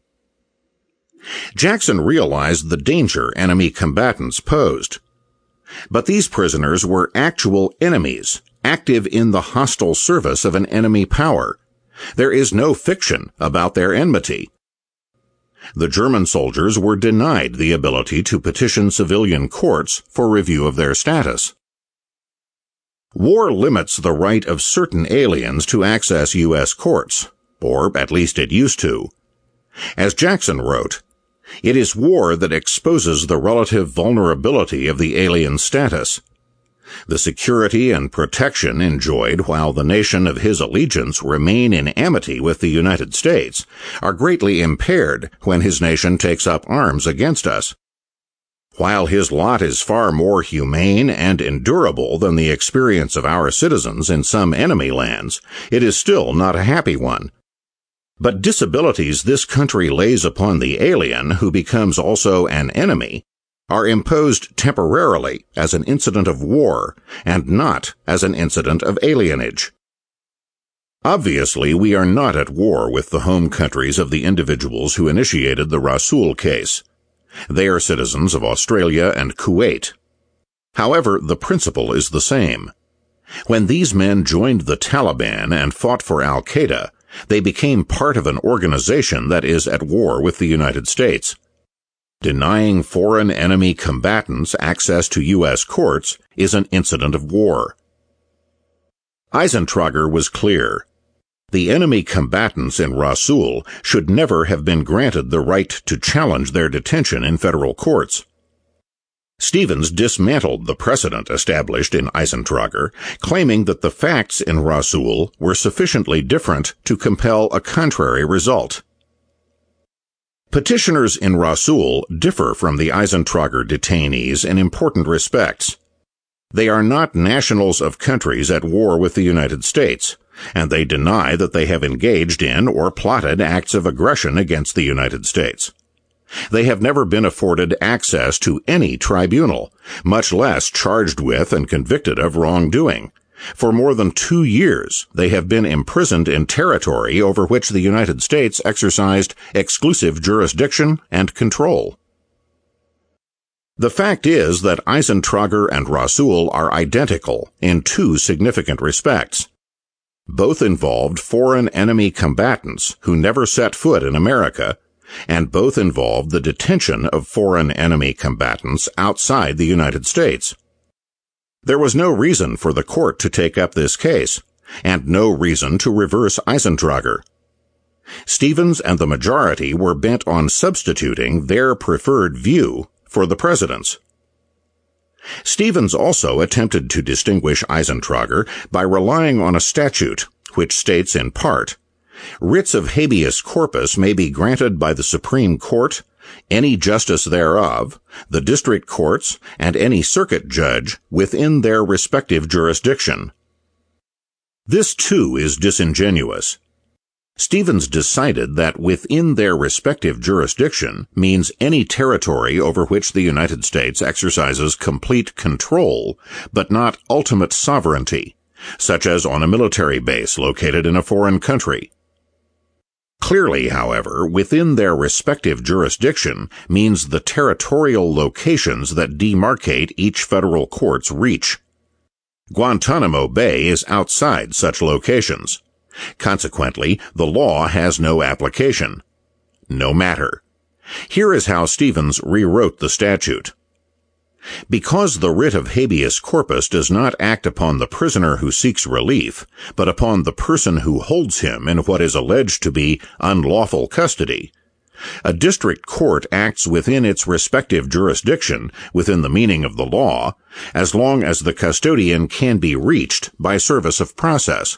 Jackson realized the danger enemy combatants posed. But these prisoners were actual enemies, active in the hostile service of an enemy power. There is no fiction about their enmity. The German soldiers were denied the ability to petition civilian courts for review of their status. War limits the right of certain aliens to access U.S. courts, or at least it used to. As Jackson wrote, "It is war that exposes the relative vulnerability of the alien status. The security and protection enjoyed while the nation of his allegiance remain in amity with the United States are greatly impaired when his nation takes up arms against us. While his lot is far more humane and endurable than the experience of our citizens in some enemy lands, it is still not a happy one. But disabilities this country lays upon the alien who becomes also an enemy are imposed temporarily as an incident of war and not as an incident of alienage. Obviously, we are not at war with the home countries of the individuals who initiated the Rasul case. They are citizens of Australia and Kuwait. However, the principle is the same. When these men joined the Taliban and fought for Al-Qaeda, They became part of an organization that is at war with the United States. Denying foreign enemy combatants access to U.S. courts is an incident of war. Eisentrager was clear. The enemy combatants in Rasul should never have been granted the right to challenge their detention in federal courts. Stevens dismantled the precedent established in Eisentrager, claiming that the facts in Rasul were sufficiently different to compel a contrary result. Petitioners in Rasul differ from the Eisentrager detainees in important respects. They are not nationals of countries at war with the United States, and they deny that they have engaged in or plotted acts of aggression against the United States. They have never been afforded access to any tribunal, much less charged with and convicted of wrongdoing. For more than 2 years, they have been imprisoned in territory over which the United States exercised exclusive jurisdiction and control. The fact is that Eisentrager and Rasul are identical in 2 significant respects. Both involved foreign enemy combatants who never set foot in America, and both involved the detention of foreign enemy combatants outside the United States. There was no reason for the court to take up this case, and no reason to reverse Eisentrager. Stevens and the majority were bent on substituting their preferred view for the president's. Stevens also attempted to distinguish Eisentrager by relying on a statute which states in part, "Writs of habeas corpus may be granted by the Supreme Court, any justice thereof, the district courts, and any circuit judge within their respective jurisdiction." This, too, is disingenuous. Stevens decided that within their respective jurisdiction means any territory over which the United States exercises complete control, but not ultimate sovereignty, such as on a military base located in a foreign country. Clearly, however, within their respective jurisdiction means the territorial locations that demarcate each federal court's reach. Guantanamo Bay is outside such locations. Consequently, the law has no application. No matter. Here is how Stevens rewrote the statute. Because the writ of habeas corpus does not act upon the prisoner who seeks relief, but upon the person who holds him in what is alleged to be unlawful custody, a district court acts within its respective jurisdiction, within the meaning of the law, as long as the custodian can be reached by service of process.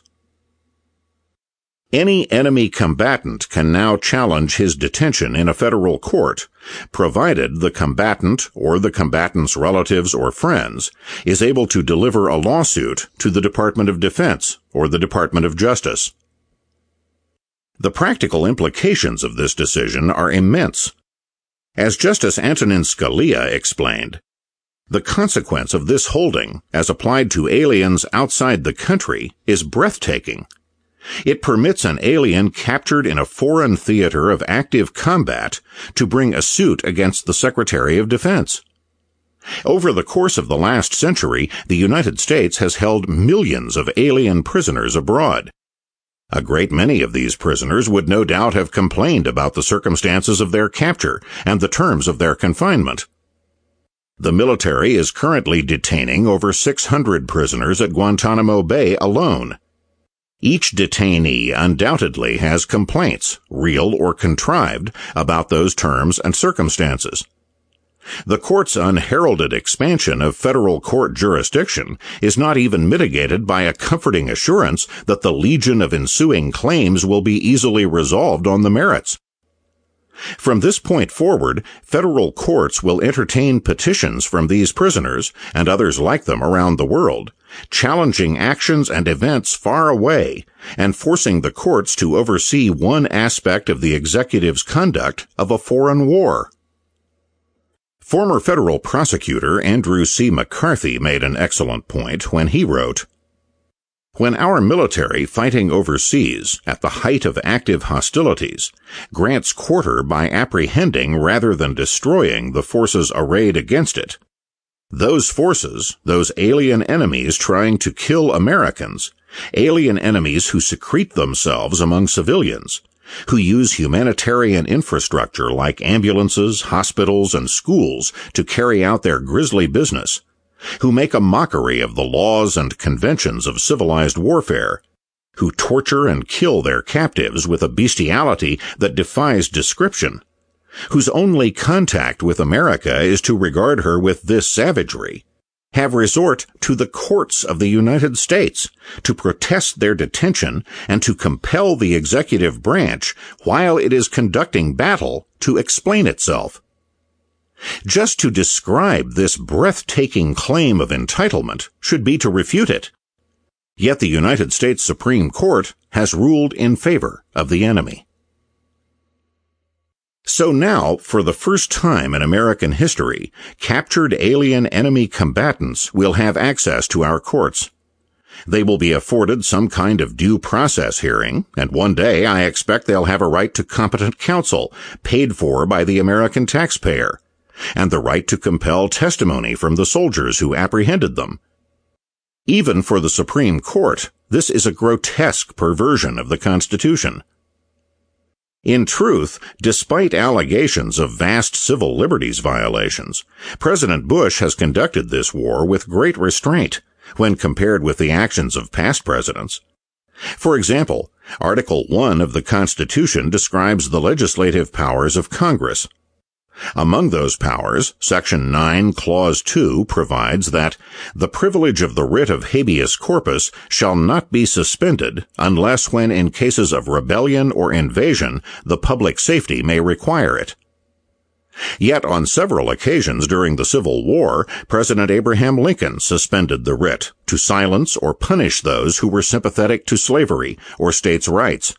Any enemy combatant can now challenge his detention in a federal court, provided the combatant or the combatant's relatives or friends is able to deliver a lawsuit to the Department of Defense or the Department of Justice. The practical implications of this decision are immense. As Justice Antonin Scalia explained, the consequence of this holding, as applied to aliens outside the country, is breathtaking. It permits an alien captured in a foreign theater of active combat to bring a suit against the Secretary of Defense. Over the course of the last century, the United States has held millions of alien prisoners abroad. A great many of these prisoners would no doubt have complained about the circumstances of their capture and the terms of their confinement. The military is currently detaining over 600 prisoners at Guantanamo Bay alone. Each detainee undoubtedly has complaints, real or contrived, about those terms and circumstances. The court's unheralded expansion of federal court jurisdiction is not even mitigated by a comforting assurance that the legion of ensuing claims will be easily resolved on the merits. From this point forward, federal courts will entertain petitions from these prisoners and others like them around the world, challenging actions and events far away and forcing the courts to oversee one aspect of the executive's conduct of a foreign war. Former federal prosecutor Andrew C. McCarthy made an excellent point when he wrote, "When our military fighting overseas at the height of active hostilities grants quarter by apprehending rather than destroying the forces arrayed against it, Those forces, those alien enemies trying to kill Americans, alien enemies who secrete themselves among civilians, who use humanitarian infrastructure like ambulances, hospitals, and schools to carry out their grisly business, who make a mockery of the laws and conventions of civilized warfare, who torture and kill their captives with a bestiality that defies description, whose only contact with America is to regard her with this savagery, have resort to the courts of the United States to protest their detention and to compel the executive branch, while it is conducting battle, to explain itself. Just to describe this breathtaking claim of entitlement should be to refute it. Yet the United States Supreme Court has ruled in favor of the enemy. So now, for the first time in American history, captured alien enemy combatants will have access to our courts. They will be afforded some kind of due process hearing, and one day I expect they'll have a right to competent counsel, paid for by the American taxpayer, and the right to compel testimony from the soldiers who apprehended them. Even for the Supreme Court, this is a grotesque perversion of the Constitution. In truth, despite allegations of vast civil liberties violations, President Bush has conducted this war with great restraint when compared with the actions of past presidents. For example, Article 1 of the Constitution describes the legislative powers of Congress. Among those powers, Section 9, Clause 2 provides that the privilege of the writ of habeas corpus shall not be suspended unless when in cases of rebellion or invasion the public safety may require it. Yet on several occasions during the Civil War, President Abraham Lincoln suspended the writ to silence or punish those who were sympathetic to slavery or states' rights.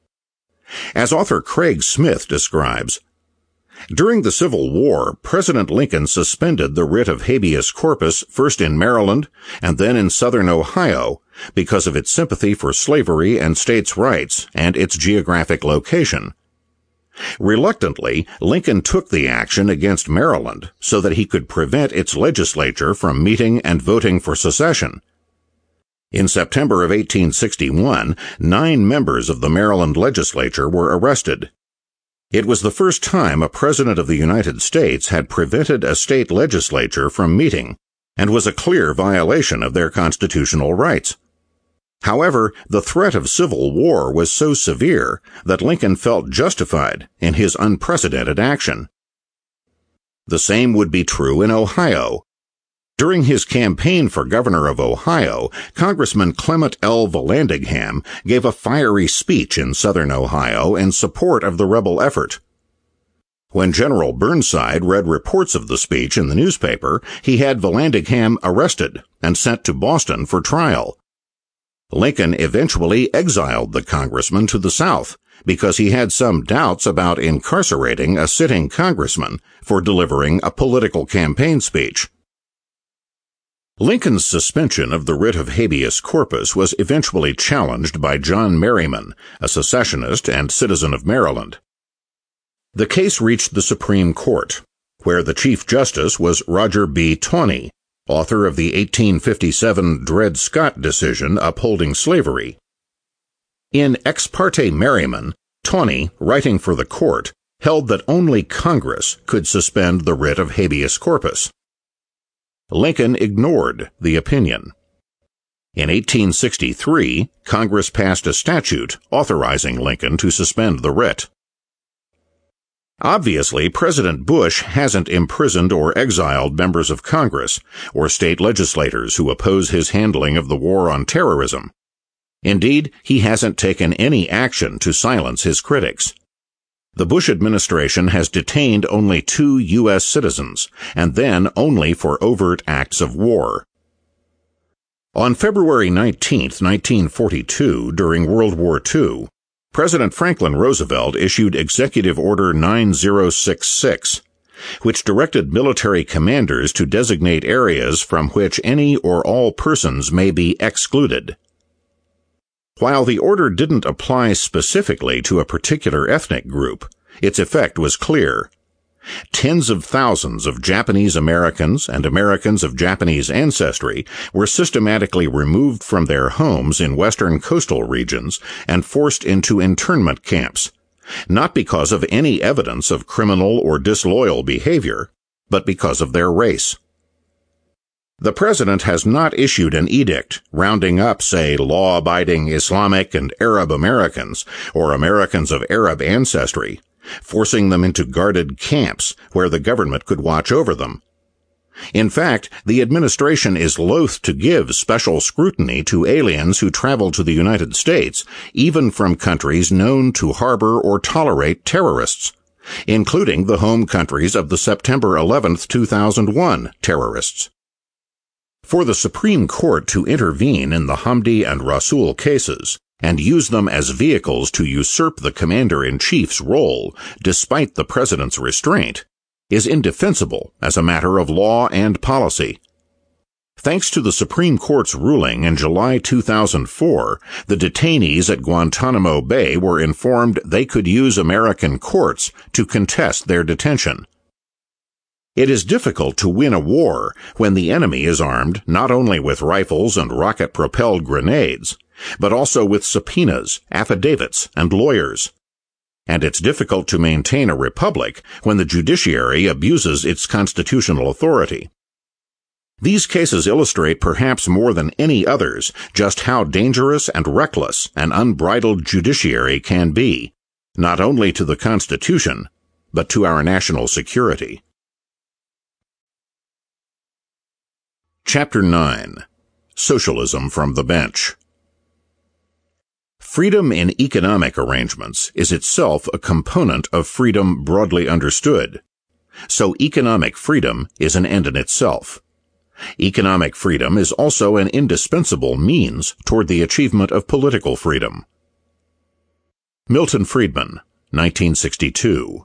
As author Craig Smith describes, during the Civil War, President Lincoln suspended the writ of habeas corpus first in Maryland and then in southern Ohio because of its sympathy for slavery and states' rights and its geographic location. Reluctantly, Lincoln took the action against Maryland so that he could prevent its legislature from meeting and voting for secession. In September of 1861, 9 members of the Maryland legislature were arrested. It was the first time a president of the United States had prevented a state legislature from meeting, and was a clear violation of their constitutional rights. However, the threat of civil war was so severe that Lincoln felt justified in his unprecedented action. The same would be true in Ohio. During his campaign for governor of Ohio, Congressman Clement L. Vallandigham gave a fiery speech in southern Ohio in support of the rebel effort. When General Burnside read reports of the speech in the newspaper, he had Vallandigham arrested and sent to Boston for trial. Lincoln eventually exiled the congressman to the South because he had some doubts about incarcerating a sitting congressman for delivering a political campaign speech. Lincoln's suspension of the writ of habeas corpus was eventually challenged by John Merryman, a secessionist and citizen of Maryland. The case reached the Supreme Court, where the Chief Justice was Roger B. Taney, author of the 1857 Dred Scott decision upholding slavery. In Ex parte Merryman, Taney, writing for the court, held that only Congress could suspend the writ of habeas corpus. Lincoln ignored the opinion. In 1863, Congress passed a statute authorizing Lincoln to suspend the writ. Obviously, President Bush hasn't imprisoned or exiled members of Congress or state legislators who oppose his handling of the war on terrorism. Indeed, he hasn't taken any action to silence his critics. The Bush administration has detained only 2 U.S. citizens, and then only for overt acts of war. On February 19, 1942, during World War II, President Franklin Roosevelt issued Executive Order 9066, which directed military commanders to designate areas from which any or all persons may be excluded. While the order didn't apply specifically to a particular ethnic group, its effect was clear. Tens of thousands of Japanese Americans and Americans of Japanese ancestry were systematically removed from their homes in western coastal regions and forced into internment camps, not because of any evidence of criminal or disloyal behavior, but because of their race. The president has not issued an edict rounding up, say, law-abiding Islamic and Arab Americans or Americans of Arab ancestry, forcing them into guarded camps where the government could watch over them. In fact, the administration is loath to give special scrutiny to aliens who travel to the United States, even from countries known to harbor or tolerate terrorists, including the home countries of the September 11, 2001 terrorists. For the Supreme Court to intervene in the Hamdi and Rasul cases and use them as vehicles to usurp the commander-in-chief's role, despite the president's restraint, is indefensible as a matter of law and policy. Thanks to the Supreme Court's ruling in July 2004, the detainees at Guantanamo Bay were informed they could use American courts to contest their detention. It is difficult to win a war when the enemy is armed not only with rifles and rocket-propelled grenades, but also with subpoenas, affidavits, and lawyers. And it's difficult to maintain a republic when the judiciary abuses its constitutional authority. These cases illustrate perhaps more than any others just how dangerous and reckless an unbridled judiciary can be, not only to the Constitution, but to our national security. Chapter 9. Socialism from the Bench. Freedom in economic arrangements is itself a component of freedom broadly understood. So economic freedom is an end in itself. Economic freedom is also an indispensable means toward the achievement of political freedom. Milton Friedman, 1962.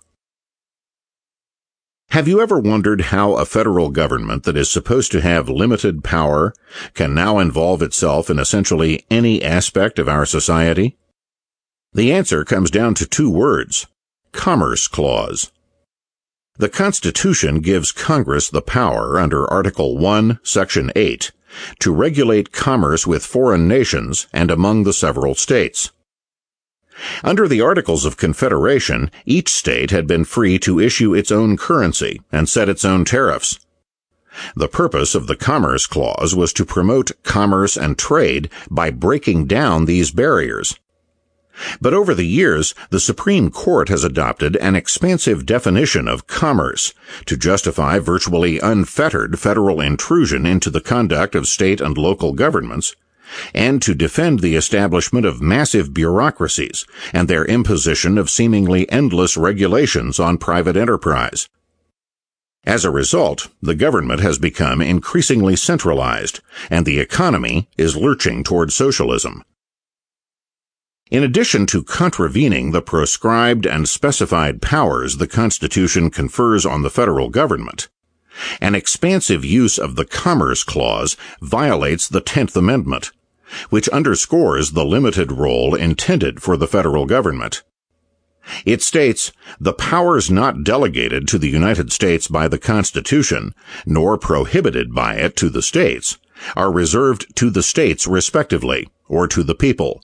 Have you ever wondered how a federal government that is supposed to have limited power can now involve itself in essentially any aspect of our society? The answer comes down to two words: Commerce Clause. The Constitution gives Congress the power under Article 1, Section 8, to regulate commerce with foreign nations and among the several states. Under the Articles of Confederation, each state had been free to issue its own currency and set its own tariffs. The purpose of the Commerce Clause was to promote commerce and trade by breaking down these barriers. But over the years, the Supreme Court has adopted an expansive definition of commerce to justify virtually unfettered federal intrusion into the conduct of state and local governments, and to defend the establishment of massive bureaucracies and their imposition of seemingly endless regulations on private enterprise. As a result, the government has become increasingly centralized, and the economy is lurching toward socialism. In addition to contravening the proscribed and specified powers the Constitution confers on the federal government, an expansive use of the Commerce Clause violates the 10th Amendment, which underscores the limited role intended for the federal government. It states, "The powers not delegated to the United States by the Constitution, nor prohibited by it to the states, are reserved to the states respectively, or to the people."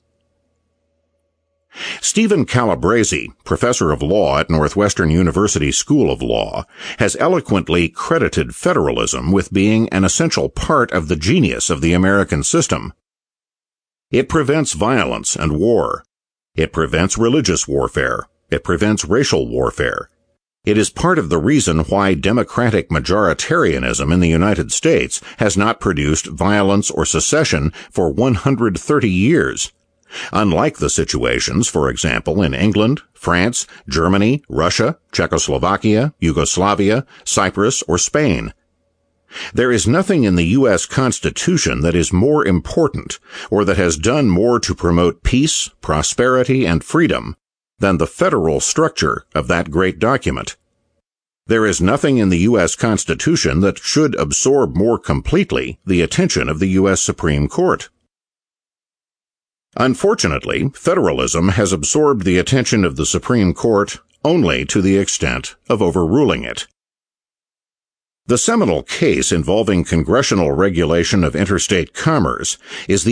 Stephen Calabresi, professor of law at Northwestern University School of Law, has eloquently credited federalism with being an essential part of the genius of the American system. It prevents violence and war. It prevents religious warfare. It prevents racial warfare. It is part of the reason why democratic majoritarianism in the United States has not produced violence or secession for 130 years. Unlike the situations, for example, in England, France, Germany, Russia, Czechoslovakia, Yugoslavia, Cyprus, or Spain. There is nothing in the U.S. Constitution that is more important or that has done more to promote peace, prosperity, and freedom than the federal structure of that great document. There is nothing in the U.S. Constitution that should absorb more completely the attention of the U.S. Supreme Court. Unfortunately, federalism has absorbed the attention of the Supreme Court only to the extent of overruling it. The seminal case involving congressional regulation of interstate commerce is the